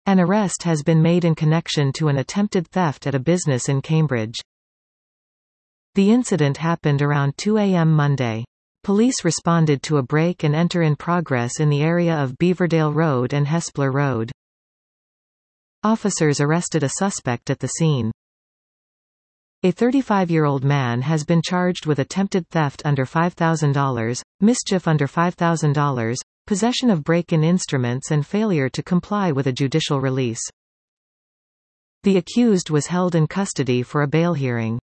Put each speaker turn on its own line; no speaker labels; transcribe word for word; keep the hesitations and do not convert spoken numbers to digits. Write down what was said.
An arrest has been made in connection to an attempted theft at a business in Cambridge. The incident happened around two A M Monday. Police responded to a break and enter in progress in the area of Beaverdale Road and Hespler Road. Officers arrested a suspect at the scene. A thirty-five-year-old man has been charged with attempted theft under five thousand dollars, mischief under five thousand dollars, possession of break-in instruments and failure to comply with a judicial release. The accused was held in custody for a bail hearing.